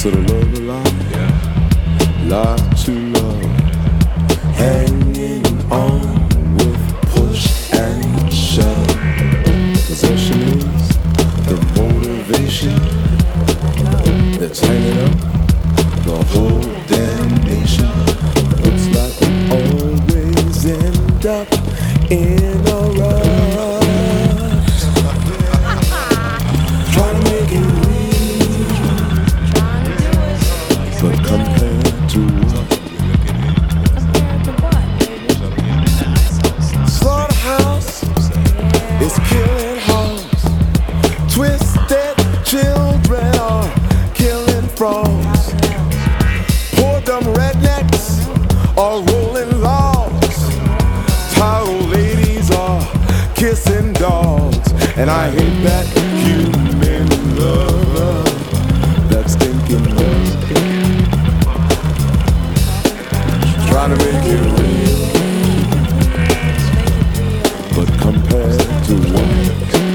So to love a lot, lot to love, hanging on with push and shove. Possession is the motivation that's hanging up the whole damn nation. Looks like we always end up in a rut, trying to make it real, but compared to what? Slaughterhouse is killing hogs, twisted children are killing frogs, poor dumb rednecks are rolling logs, tired old ladies are kissing dogs, and I hate that human love, that stinking love, trying to make it real, but compared to what?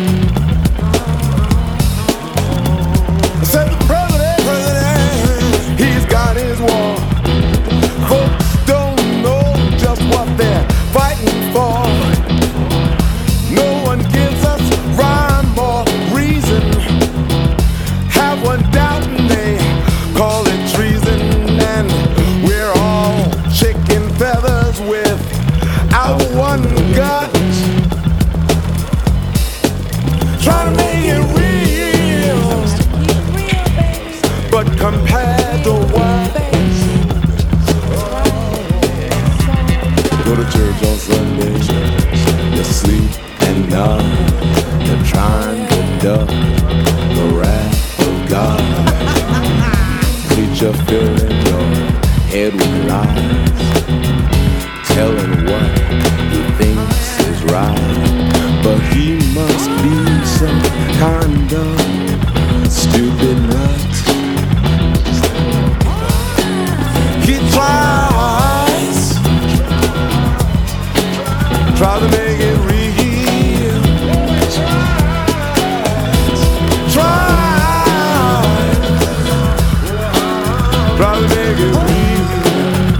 I said the president, he's got his war. Folks don't know just what they're fighting for. No one gives us rhyme or reason. Have one doubt and they call it treason. And we're all chicken feathers without one gut, trying to make it real, but compared to what? Go to church on Sunday, you sleep and nod, you're trying to duck the wrath of God. Preacher filling your head with lies, telling what he thinks is right, but he must be some kind of stupid nut. He tries to make it real, try to make it real,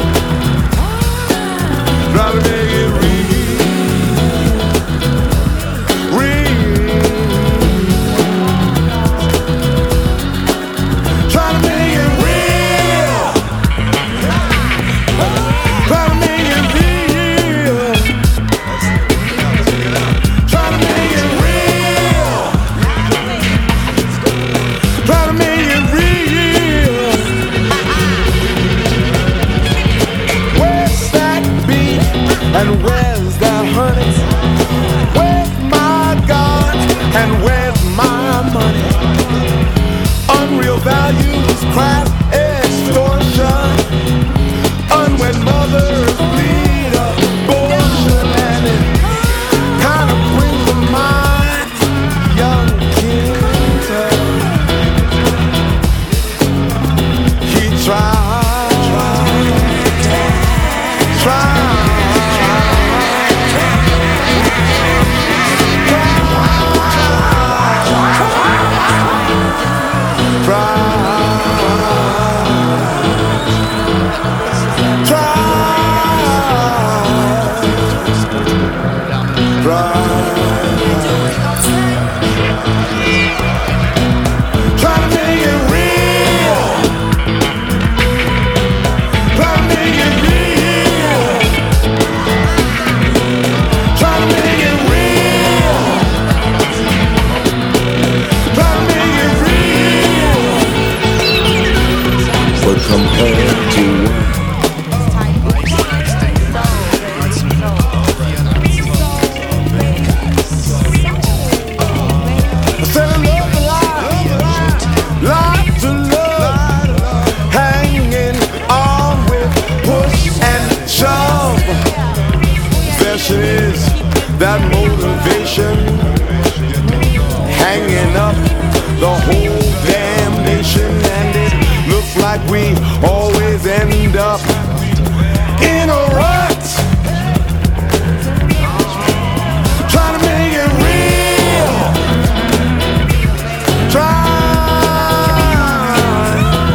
try to make it real, try to make it real, try to make it real, try to make it real, try to make it real. Where's that beef and where's that honey? Where's my God and where's my money? Unreal values, craft, extortion, unwed mothers bleed abortion, and it kind of brings to mind young kids. He tried. Compared to what? I said I love a lot to love, hanging on with push and shove. Possession is that motivation, hanging up the whole damn nation, and it looks like we always end up in a rut. Trying to make it real, try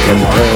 in the hole.